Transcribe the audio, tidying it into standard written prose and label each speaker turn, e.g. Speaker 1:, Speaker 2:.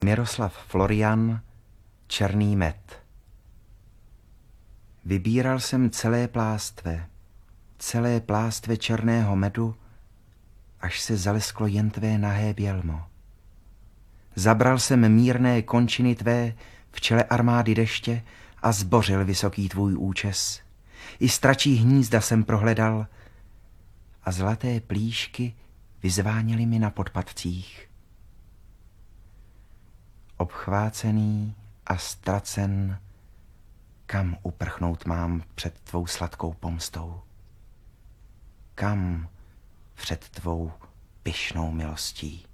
Speaker 1: Miroslav Florian, Černý med. Vybíral jsem celé plástve černého medu, až se zalesklo jen tvé nahé bělmo. Zabral jsem mírné končiny tvé v čele armády deště a zbořil vysoký tvůj účes. I stračí hnízda jsem prohledal a zlaté plíšky vyzváněly mi na podpatcích. Obchvácený a ztracen, kam uprchnout mám před tvou sladkou pomstou? Kam před tvou pyšnou milostí?